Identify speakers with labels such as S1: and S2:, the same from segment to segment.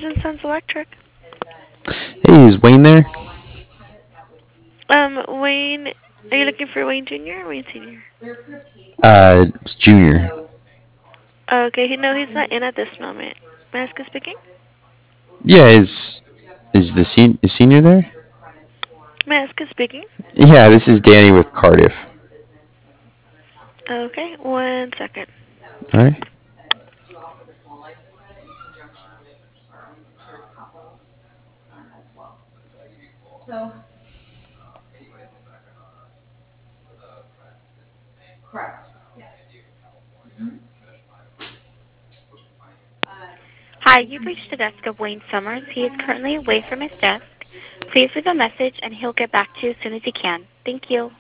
S1: and Sons Electric.
S2: Hey, is Wayne there?
S1: Wayne, are you looking for Wayne Jr. or Wayne Sr.?
S2: It's Junior.
S1: Okay, no, he's not in at this moment. May I ask who's speaking?
S2: Yeah, is is senior there?
S1: May I ask who's speaking?
S2: Yeah, this is Danny with Cardiff.
S1: Okay, 1 second.
S2: All right.
S3: Hi, you've reached the desk of Wayne Summers. He is currently away from his desk. Please leave a message and he'll get back to you as soon as he can. Thank you.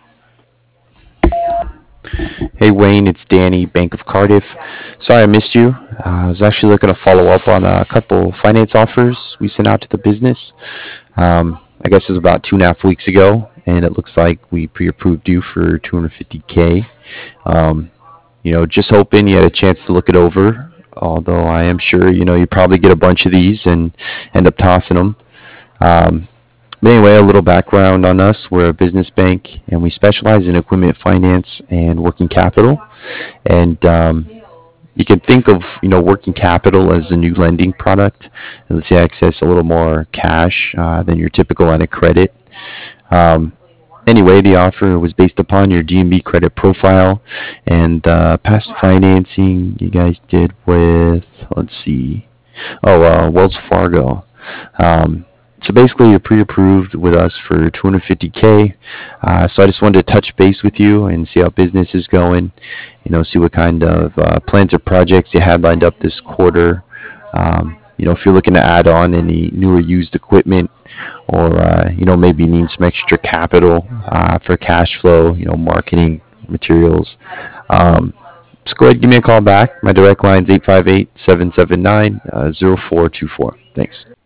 S2: Hey Wayne, it's Danny, Bank of Cardiff. Sorry I missed you. I was actually looking to follow up on a couple finance offers we sent out to the business. I guess it was about 2.5 weeks ago, and it looks like we pre-approved you for 250K. Um, just hoping you had a chance to look it over. Although I am sure you probably get a bunch of these and end up tossing them. Um, but anyway, a little background on us. We're a business bank, and we specialize in equipment finance and working capital. And you can think of working capital as a new lending product. It lets you access a little more cash than your typical line of credit. Um, Anyway, the offer was based upon your DMB credit profile and past financing you guys did with, let's see, Wells Fargo. Um, so basically, you're pre-approved with us for 250K. So I just wanted to touch base with you and see how business is going. See what kind of plans or projects you had lined up this quarter. If you're looking to add on any new or used equipment, or maybe need some extra capital for cash flow, marketing materials. Um, just go ahead and give me a call back. My direct line is 858-779-0424. Thanks.